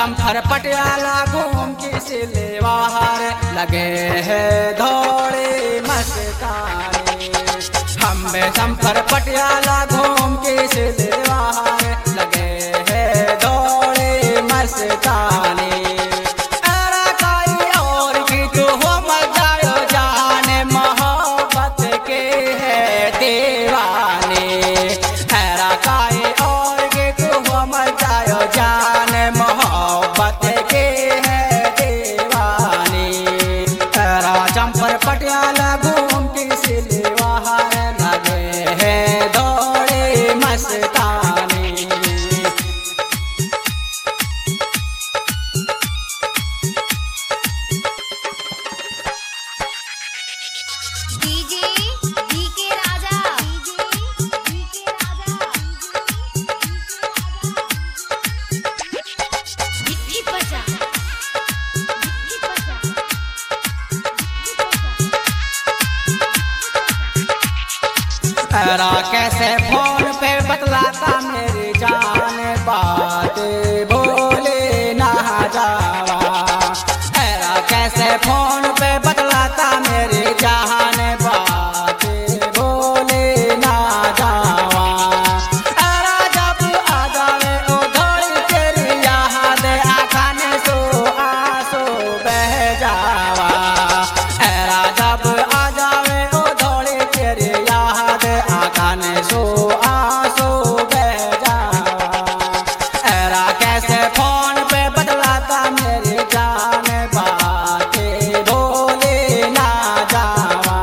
चंफर पटियाला घूम की सिलवार लगे है धोड़े मस्तानी। हम चंफर पटियाला घूम की सिलवार लगे है धोड़े मस्तानी। अरे कोई और की तो हो मजायो जाने मोहब्बत के है दीवाने। अरे कोई और की तो हो मजायो जाने मोहब्बत के है दीवानी। तेरा चंपर पटियाला घूम की सिलवार लगे है दौड़े मस्तानी। डीजे डीके राजा गिट्टी बजा तेरा कैसे फोन पे बतलाता मेरी जान बात बोले ना जावा। तेरा कैसे फोन पे बतलाता मेरी जान बात बोले ना जावा। तेरा जब आ जावे ओ धोड़ी तेरी याद आखाने सो आंसू बह जावा। तेरा जब आ जावे ओ धोड़ी तेरी याद आखाने सो आंसू बह जावा। तेरा कैसे फोन पे बतलाता मेरी जान बातें बोले ना जावा।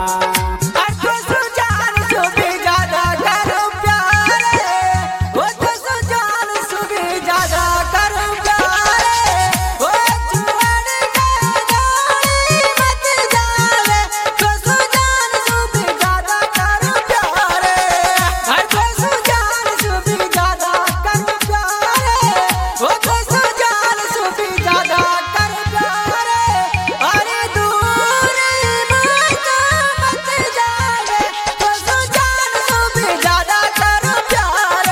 जान सुबह ज्यादा करो प्यारे, वो तो जान सुबह ज्यादा करो प्यारे। वो जुआन का दौड़ी मत जावे, तो जान सुबह ज्यादा करो प्यारे। तो जान सुबह ज्यादा करो प्यारे, वो तो जान सुबह ज्यादा करो प्यारे। अरे दूर मत जावे, तो जान सुबह ज्यादा करो प्यारे।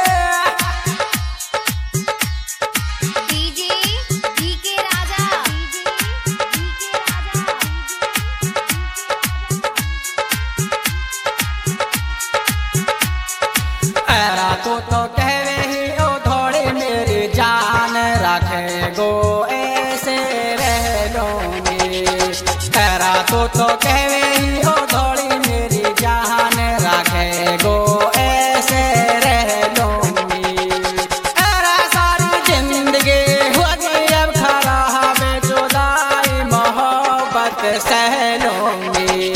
डीजे डीके राजा ऐरा तो कहवे ही ओ धोड़ी मेरी जान रखे गो ऐसे रह लूंगी। ऐरा तो कहवे ही ओ धोड़ी मेरी जान रखे गो ऐसे रह लूंगी। ऐरा सारी जिंदगी होगी अब खराब जुदाई मोहब्बत सह लूंगी।